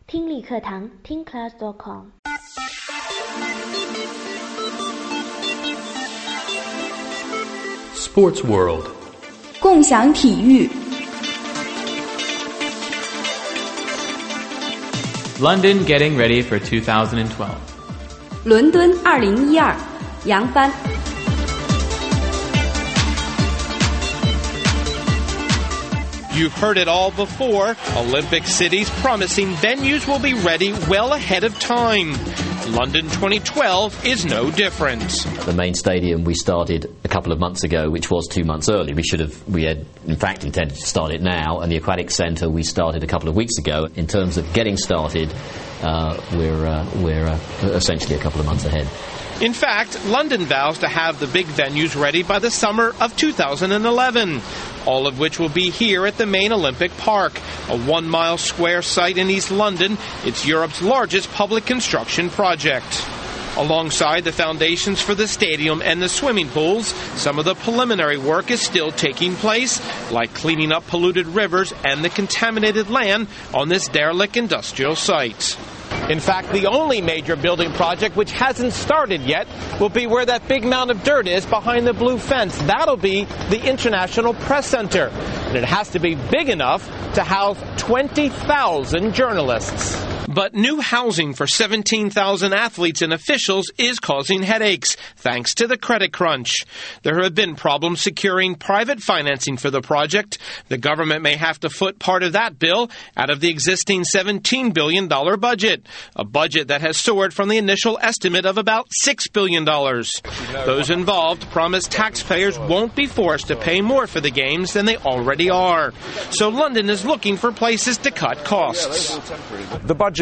听力课堂听 class.com。 Sports World， 共享体育。 London getting ready for 2012. 伦敦2012，扬帆。 You've heard it all before. Olympic cities promising venues will be ready well ahead of time. London 2012 is no different. The main stadium we started a couple of months ago, which was 2 months early. We had in fact intended to start it now, and the aquatic centre we started a couple of weeks ago. In terms of getting started, we're essentially a couple of months ahead. In fact, London vows to have the big venues ready by the summer of 2011, all of which will be here at the main Olympic Park, a 1 mile square site in East London. It's Europe's largest public construction project. Alongside the foundations for the stadium and the swimming pools, some of the preliminary work is still taking place, like cleaning up polluted rivers and the contaminated land on this derelict industrial site. In fact, the only major building project which hasn't started yet will be where that big mound of dirt is behind the blue fence. That'll be the International Press Center. And it has to be big enough to house 20,000 journalists. But new housing for 17,000 athletes and officials is causing headaches, thanks to the credit crunch. There have been problems securing private financing for the project. The government may have to foot part of that bill out of the existing $17 billion budget, a budget that has soared from the initial estimate of about $6 billion. Those involved promise taxpayers won't be forced to pay more for the games than they already are. So London is looking for places to cut costs. The budget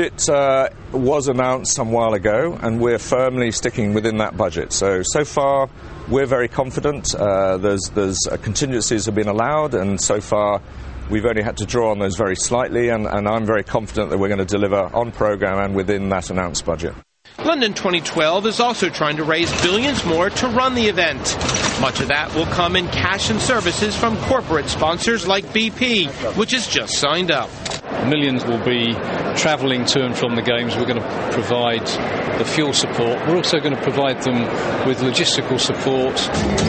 was announced some while ago, and we're firmly sticking within that budget. So far, we're very confident. There's contingencies have been allowed, and so far, we've only had to draw on those very slightly, and I'm very confident that we're going to deliver on programme and within that announced budget. London 2012 is also trying to raise billions more to run the event. Much of that will come in cash and services from corporate sponsors like BP, which has just signed up. Millions will be travelling to and from the games. We're going to provide the fuel support. We're also going to provide them with logistical support.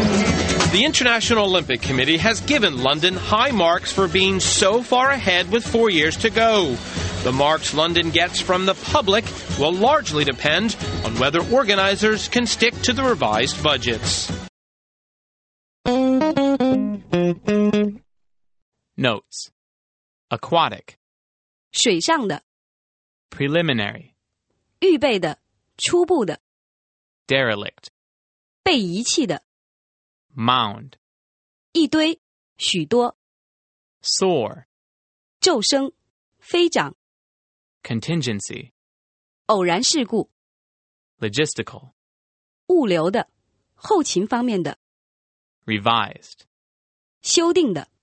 The International Olympic Committee has given London high marks for being so far ahead with 4 years to go. The marks London gets from the public will largely depend on whether organisers can stick to the revised budgets. Notes. Aquatic. 水上的， Preliminary. 预备的，初步的， Derelict. 被遗弃的， Mound. 一堆，许多， Soar. 骤升，飞涨， Contingency. 偶然事故， Logistical. 物流的，后勤方面的， Revised. 修订的。